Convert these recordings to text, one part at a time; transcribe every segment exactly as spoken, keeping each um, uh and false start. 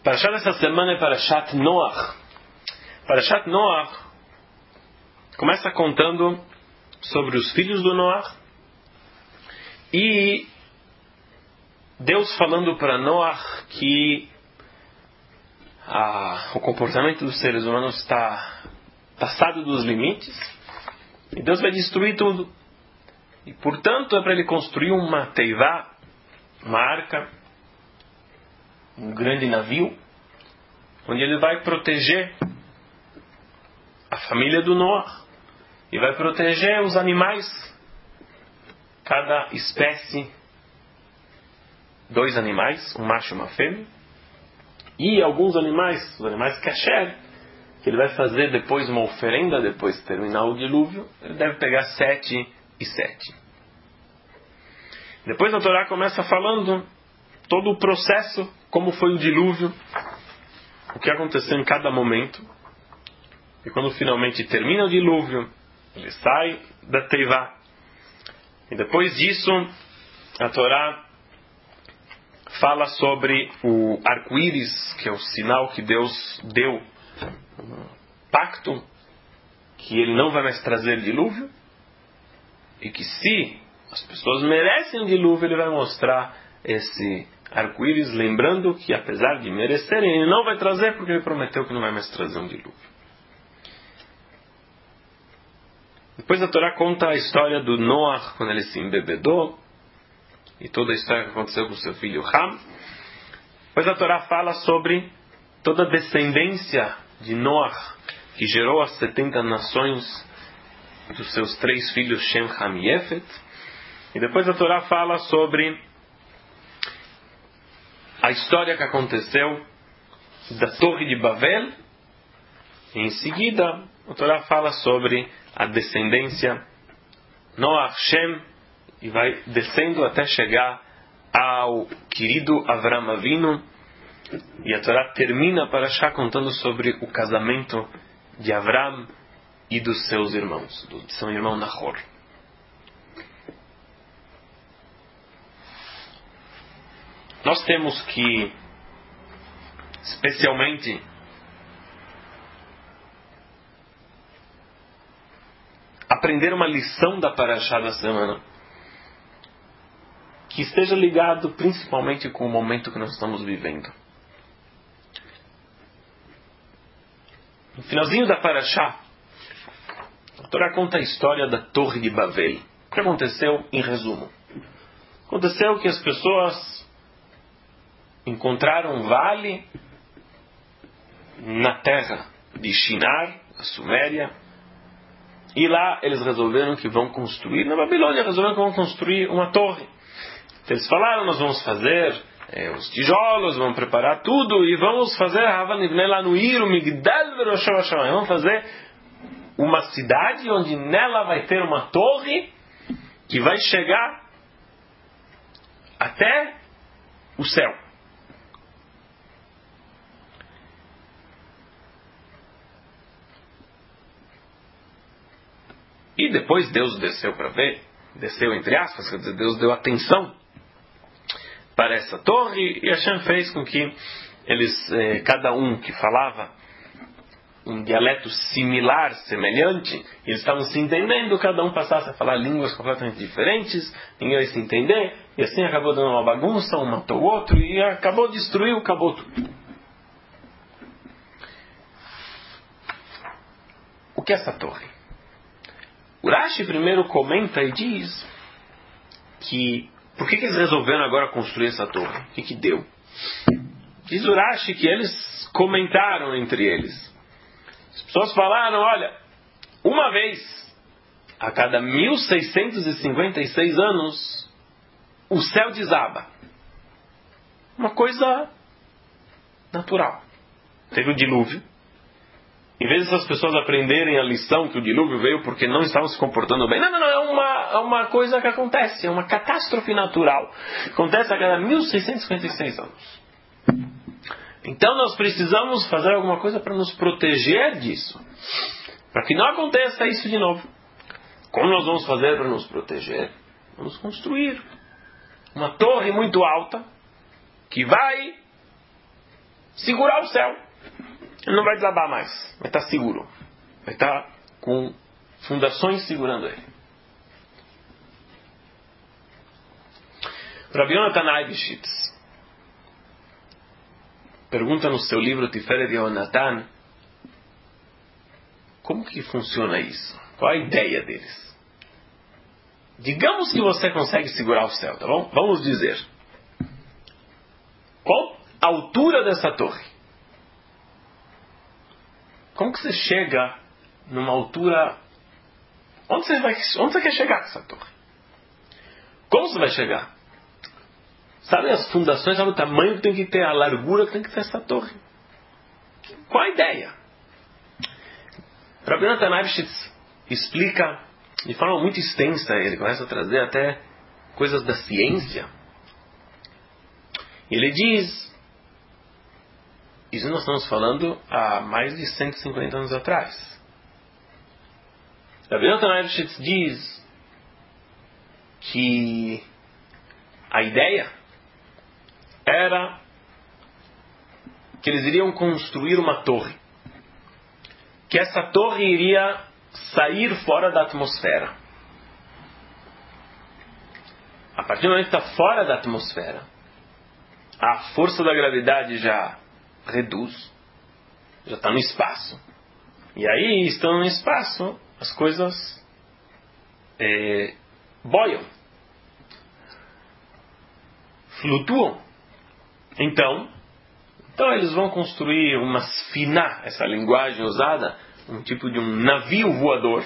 Parashat dessa semana é Parashat Noach. Parashat Noach começa contando sobre os filhos do Noach e Deus falando para Noach que ah, o comportamento dos seres humanos está passado dos limites e Deus vai destruir tudo. E portanto é para ele construir uma teivá, uma arca, um grande navio, onde ele vai proteger a família do Noach e vai proteger os animais, cada espécie, dois animais, um macho e uma fêmea, e alguns animais, os animais kasher, que ele vai fazer depois uma oferenda, depois de terminar o dilúvio, ele deve pegar sete e sete. Depois a Torá começa falando todo o processo, como foi o dilúvio, o que aconteceu em cada momento. E quando finalmente termina o dilúvio, ele sai da teivá. E depois disso, a Torá fala sobre o arco-íris, que é o sinal que Deus deu, um pacto, que ele não vai mais trazer dilúvio, e que se as pessoas merecem o dilúvio, ele vai mostrar esse arco-íris, lembrando que apesar de merecerem, ele não vai trazer, porque ele prometeu que não vai mais trazer um dilúvio. Depois a Torá conta a história do Noach, quando ele se embebedou, e toda a história que aconteceu com seu filho Ham. Depois a Torá fala sobre toda a descendência de Noach, que gerou as setenta nações dos seus três filhos Shem, Ham e Yefet. E depois a Torá fala sobre a história que aconteceu da Torre de Babel. E em seguida, a Torá fala sobre a descendência Noach, Shem, e vai descendo até chegar ao querido Avram Avinu. E a Torá termina para já contando sobre o casamento de Avram e dos seus irmãos, do seu irmão Nahor. Nós temos que, especialmente, aprender uma lição da Parashá da semana, que esteja ligado principalmente com o momento que nós estamos vivendo. No finalzinho da Parashá, a Torá conta a história da Torre de Babel. O que aconteceu, em resumo? Aconteceu que as pessoas encontraram um vale na terra de Shinar, a Suméria, e lá eles resolveram que vão construir, na Babilônia resolveram que vão construir uma torre. Então eles falaram, nós vamos fazer é, os tijolos, vamos preparar tudo e vamos fazer lá no Ir, Migdal Verosham Hashem. Vamos fazer uma cidade onde nela vai ter uma torre que vai chegar até o céu. E depois Deus desceu para ver, desceu entre aspas, quer dizer, Deus deu atenção para essa torre, e Hashem fez com que eles, eh, cada um que falava um dialeto similar, semelhante, eles estavam se entendendo, cada um passasse a falar línguas completamente diferentes, ninguém ia se entender, e assim acabou dando uma bagunça, um matou o outro, e acabou, destruiu, acabou tudo. O que é essa torre? O Rashi primeiro comenta e diz que por que, que eles resolveram agora construir essa torre? O que, que deu? Diz o Rashi que eles comentaram entre eles. As pessoas falaram, olha, uma vez a cada mil seiscentos e cinquenta e seis anos o céu desaba. Uma coisa natural. Teve o dilúvio. Em vez dessas pessoas aprenderem a lição que o dilúvio veio porque não estavam se comportando bem. Não, não, não. É uma, é uma coisa que acontece. É uma catástrofe natural. Acontece a cada mil seiscentos e cinquenta e seis anos. Então nós precisamos fazer alguma coisa para nos proteger disso. Para que não aconteça isso de novo. Como nós vamos fazer para nos proteger? Vamos construir uma torre muito alta que vai segurar o céu. Ele não vai desabar mais. Vai estar seguro. Vai estar com fundações segurando ele. Rabbi Yonatan Eibeshitz pergunta no seu livro Tiferet Yehonatan como que funciona isso? Qual a ideia deles? Digamos que você consegue segurar o céu, tá bom? Vamos dizer. Qual a altura dessa torre? Como que você chega numa altura... Onde você, vai... Onde você quer chegar com essa torre? Como você vai chegar? Sabe as fundações, sabe o tamanho que tem que ter, a largura que tem que ter essa torre? Qual a ideia? Rabbi Yonatan Eibeshitz explica de forma muito extensa, ele começa a trazer até coisas da ciência. Ele diz, isso nós estamos falando há mais de cento e cinquenta anos atrás. Rabbi Yonatan Eibeshitz diz que a ideia era que eles iriam construir uma torre. Que essa torre iria sair fora da atmosfera. A partir do momento que está fora da atmosfera, a força da gravidade já reduz, já está no espaço. E aí, estando no espaço, as coisas é, boiam, flutuam. Então, então eles vão construir uma sfiná, essa linguagem usada, um tipo de um navio voador.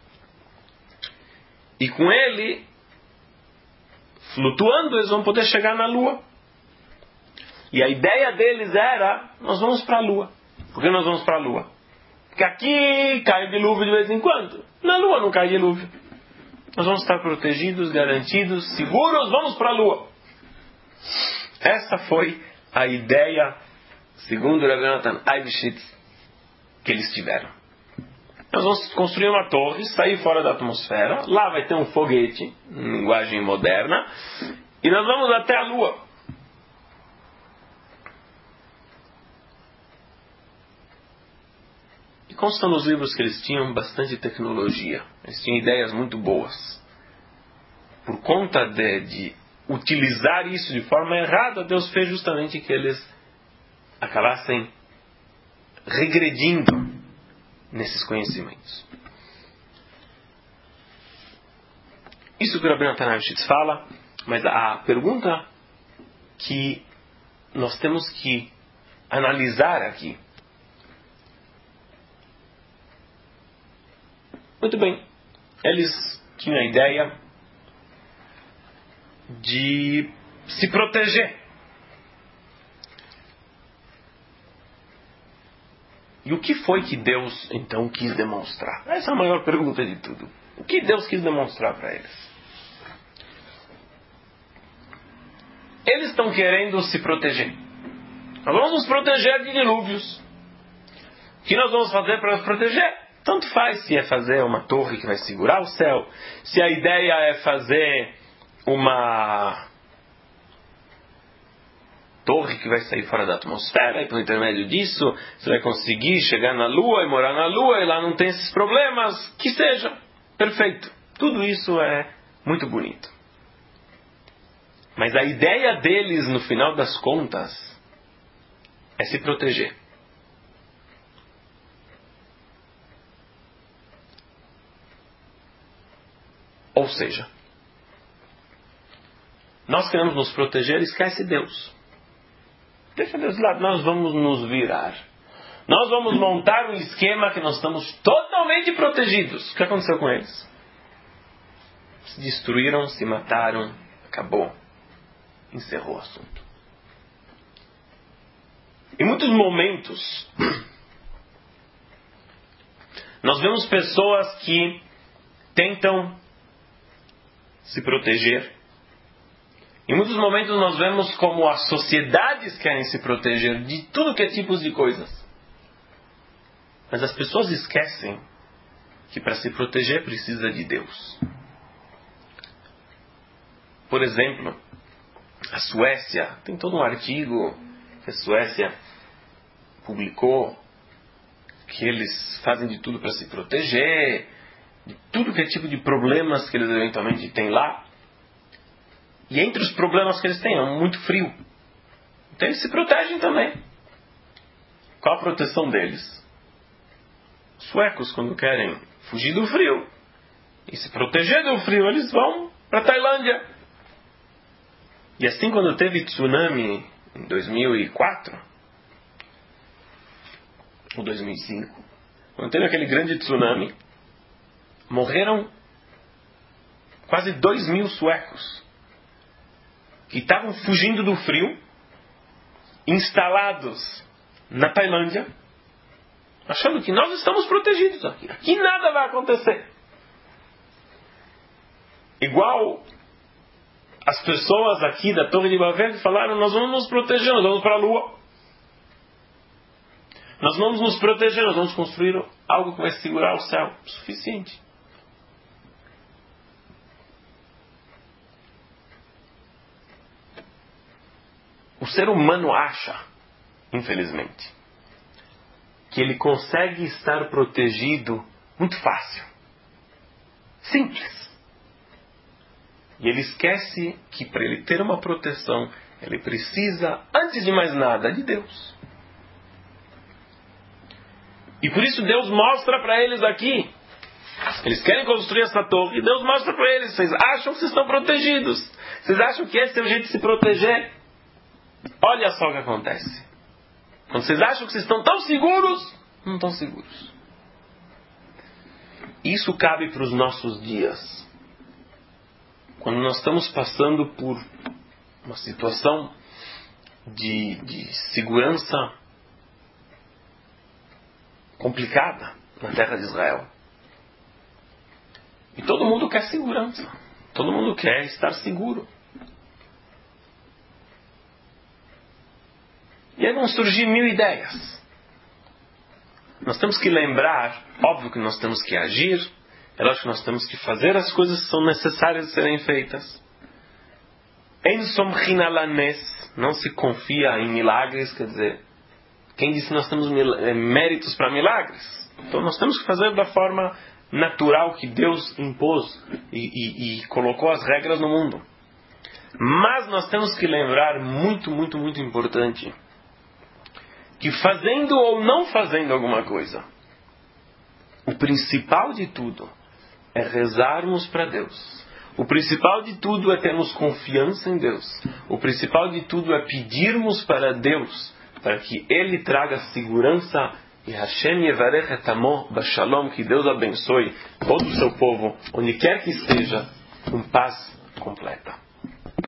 E com ele, flutuando, eles vão poder chegar na Lua. E a ideia deles era, nós vamos para a Lua. Por que nós vamos para a Lua? Porque aqui cai dilúvio de vez em quando. Na Lua não cai dilúvio. Nós vamos estar protegidos, garantidos, seguros, vamos para a Lua. Essa foi a ideia, segundo Rabbi Yonatan Eibeshitz, que eles tiveram. Nós vamos construir uma torre, sair fora da atmosfera, lá vai ter um foguete, em linguagem moderna, e nós vamos até a Lua. E consta nos livros que eles tinham bastante tecnologia, eles tinham ideias muito boas. Por conta de... de utilizar isso de forma errada, Deus fez justamente que eles acabassem regredindo nesses conhecimentos. Isso que o Rabbi Yonatan Eibeshitz fala, mas a pergunta que nós temos que analisar aqui. Muito bem, eles tinham a ideia de se proteger. E o que foi que Deus então quis demonstrar? Essa é a maior pergunta de tudo. O que Deus quis demonstrar para eles? Eles estão querendo se proteger. Nós vamos nos proteger de dilúvios. O que nós vamos fazer para nos proteger? Tanto faz se é fazer uma torre que vai segurar o céu, se a ideia é fazer uma torre que vai sair fora da atmosfera e por intermédio disso você vai conseguir chegar na Lua e morar na Lua e lá não tem esses problemas, que seja, perfeito. Tudo isso é muito bonito. Mas a ideia deles no final das contas é se proteger. Ou seja, nós queremos nos proteger, esquece Deus. Deixa Deus de lado, nós vamos nos virar. Nós vamos montar um esquema que nós estamos totalmente protegidos. O que aconteceu com eles? Se destruíram, se mataram, acabou. Encerrou o assunto. Em muitos momentos, nós vemos pessoas que tentam se proteger. Em muitos momentos nós vemos como as sociedades querem se proteger de tudo que é tipos de coisas. Mas as pessoas esquecem que para se proteger precisa de Deus. Por exemplo, a Suécia, tem todo um artigo que a Suécia publicou que eles fazem de tudo para se proteger, de tudo que é tipo de problemas que eles eventualmente têm lá. E entre os problemas que eles têm, é muito frio. Então eles se protegem também. Qual a proteção deles? Os suecos, quando querem fugir do frio e se proteger do frio, eles vão para a Tailândia. E assim, quando teve tsunami em dois mil e quatro, ou dois mil e cinco, quando teve aquele grande tsunami, morreram quase dois mil suecos que estavam fugindo do frio, instalados na Tailândia, achando que nós estamos protegidos aqui. Aqui nada vai acontecer. Igual as pessoas aqui da Torre de Babel que falaram: nós vamos nos proteger, nós vamos para a Lua. Nós vamos nos proteger, nós vamos construir algo que vai segurar o céu. Suficiente. O ser humano acha, infelizmente, que ele consegue estar protegido muito fácil. Simples. E ele esquece que para ele ter uma proteção, ele precisa, antes de mais nada, de Deus. E por isso Deus mostra para eles aqui. Eles querem construir essa torre. E Deus mostra para eles. Vocês acham que vocês estão protegidos. Vocês acham que esse é o jeito de se proteger? Olha só o que acontece. Quando vocês acham que vocês estão tão seguros, não estão seguros. Isso cabe para os nossos dias. Quando nós estamos passando por uma situação de, de segurança complicada na terra de Israel. E todo mundo quer segurança. Todo mundo quer estar seguro. E aí vão surgir mil ideias. Nós temos que lembrar, óbvio que nós temos que agir, é lógico que nós temos que fazer as coisas que são necessárias de serem feitas. En somchin ala nes, não se confia em milagres, quer dizer, quem disse que nós temos méritos para milagres? Então nós temos que fazer da forma natural que Deus impôs e, e, e colocou as regras no mundo. Mas nós temos que lembrar, muito, muito, muito importante, que fazendo ou não fazendo alguma coisa, o principal de tudo é rezarmos para Deus. O principal de tudo é termos confiança em Deus. O principal de tudo é pedirmos para Deus, para que Ele traga segurança e Hashem yevarech et amo bashalom, que Deus abençoe todo o seu povo, onde quer que esteja, com paz completa.